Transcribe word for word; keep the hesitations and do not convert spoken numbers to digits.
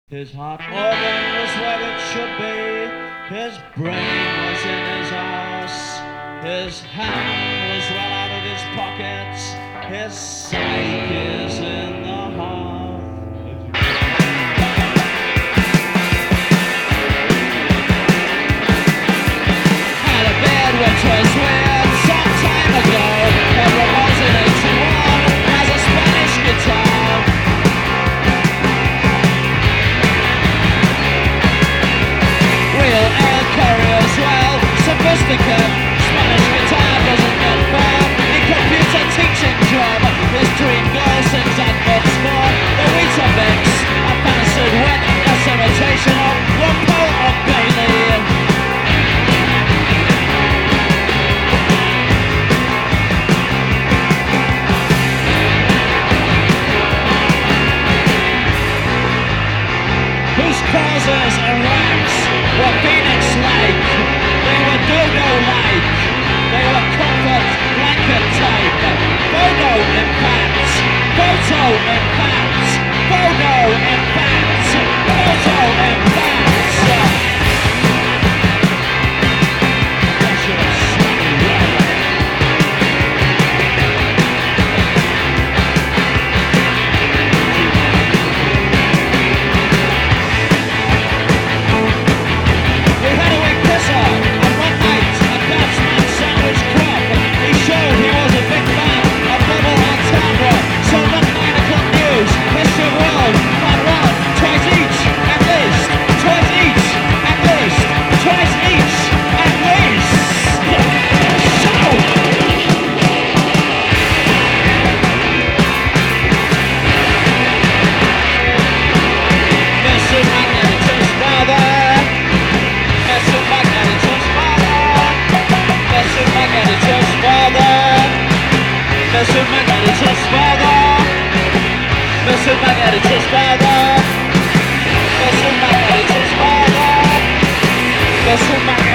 His heart organ was where it should be. His brain was in his ass. His hand was well out of his pockets. His sight is in the heart. Had a bed which was weird some time ago. Every was in eighty-one has a Spanish guitar. Sophisticate Spanish guitar doesn't get far. In computer teaching job, his dream girl sings and much more. The Weetabix, a fancied wet, a imitation of Rumpel or Bailey. Whose causes and ranks were Phoenix-like. They were dodo-like, they were comfort blanket type. Photo impact, photo impact, photo impact, photo impact. We had a weak pisser. Mister Magnetic's father, Mister Magnetic's father, Mister Magnetic's father, Mister Magnetic's father, Mister Magnetic's